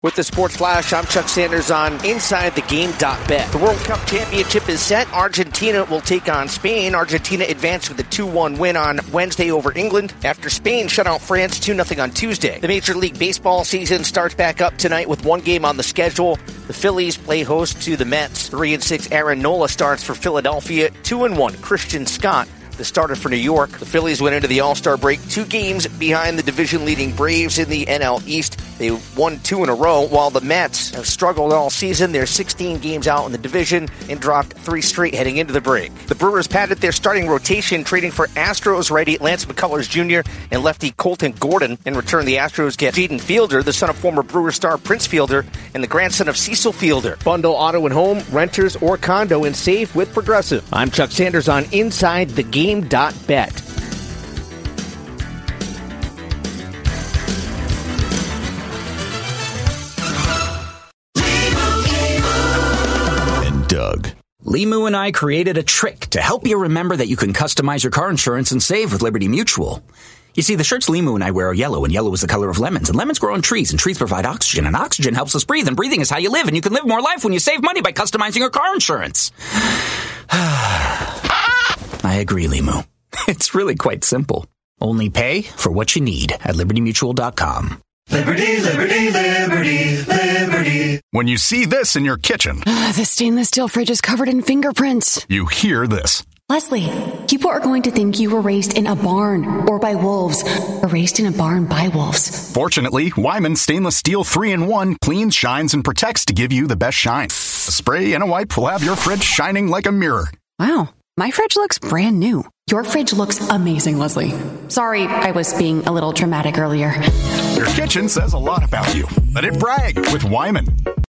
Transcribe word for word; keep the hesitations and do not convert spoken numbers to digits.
With the Sports Flash, I'm Chuck Sanders on Inside The Game dot bet. The World Cup Championship is set. Argentina will take on Spain. Argentina advanced with a two one win on Wednesday over England after Spain shut out France two nothing on Tuesday. The Major League Baseball season starts back up tonight with one game on the schedule. The Phillies play host to the Mets. three and six Aaron Nola starts for Philadelphia. two and one Christian Scott, the starter for New York. The Phillies went into the All-Star break two games behind the division-leading Braves in the N L East. They won two in a row, while the Mets have struggled all season. They're sixteen games out in the division and dropped three straight heading into the break. The Brewers padded their starting rotation, trading for Astros righty Lance McCullers Junior and lefty Colton Gordon. In return, the Astros get Jaden Fielder, the son of former Brewer star Prince Fielder, and the grandson of Cecil Fielder. Bundle auto and home, renters, or condo and save with Progressive. I'm Chuck Sanders on Inside The Game dot bet. Doug. Limu and I created a trick to help you remember that you can customize your car insurance and save with Liberty Mutual. You see, the shirts Limu and I wear are yellow, and yellow is the color of lemons, and lemons grow on trees, and trees provide oxygen, and oxygen helps us breathe, and breathing is how you live, and you can live more life when you save money by customizing your car insurance. I agree, Limu. It's really quite simple. Only pay for what you need at liberty mutual dot com. Liberty, liberty, liberty, liberty. When you see this in your kitchen, uh, the stainless steel fridge is covered in fingerprints. You hear this. Leslie, people are going to think you were raised in a barn or by wolves, or raised in a barn by wolves. Fortunately, Wyman Stainless Steel three in one cleans, shines, and protects to give you the best shine. A spray and a wipe will have your fridge shining like a mirror. Wow, my fridge looks brand new. Your fridge looks amazing, Leslie. Sorry, I was being a little dramatic earlier. Your kitchen says a lot about you. Let it brag with Wyman.